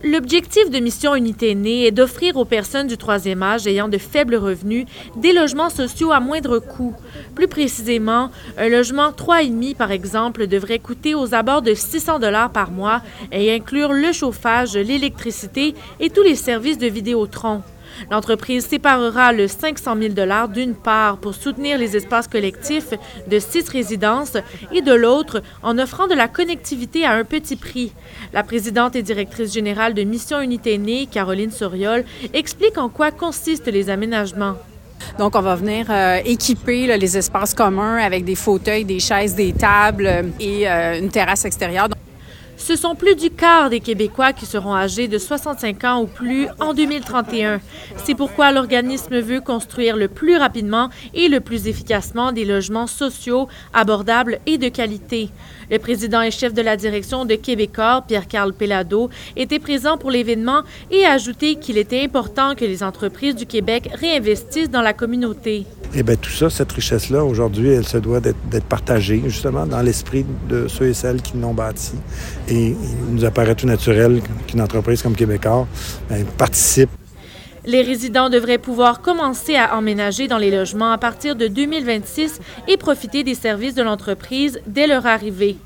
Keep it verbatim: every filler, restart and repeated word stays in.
L'objectif de Mission Unité Aînée est d'offrir aux personnes du troisième âge ayant de faibles revenus des logements sociaux à moindre coût. Plus précisément, un logement trois virgule cinq par exemple devrait coûter aux abords de six cents dollars par mois et inclure le chauffage, l'électricité et tous les services de Vidéotron. L'entreprise séparera le cinq cent mille dollars d'une part pour soutenir les espaces collectifs de six résidences et de l'autre en offrant de la connectivité à un petit prix. La présidente et directrice générale de Mission Unité Aînée, Caroline Soriol, explique en quoi consistent les aménagements. Donc, on va venir euh, équiper là, les espaces communs avec des fauteuils, des chaises, des tables euh, et euh, une terrasse extérieure. Ce sont plus du quart des Québécois qui seront âgés de soixante-cinq ans ou plus en deux mille trente et un. C'est pourquoi l'organisme veut construire le plus rapidement et le plus efficacement des logements sociaux, abordables et de qualité. Le président et chef de la direction de Québecor, Pierre-Carl Pellado, était présent pour l'événement et a ajouté qu'il était important que les entreprises du Québec réinvestissent dans la communauté. Eh bien, tout ça, cette richesse-là, aujourd'hui, elle se doit d'être, d'être partagée, justement, dans l'esprit de ceux et celles qui l'ont bâtie. Et il nous apparaît tout naturel qu'une entreprise comme Québecor bien, participe. Les résidents devraient pouvoir commencer à emménager dans les logements à partir de deux mille vingt-six et profiter des services de l'entreprise dès leur arrivée.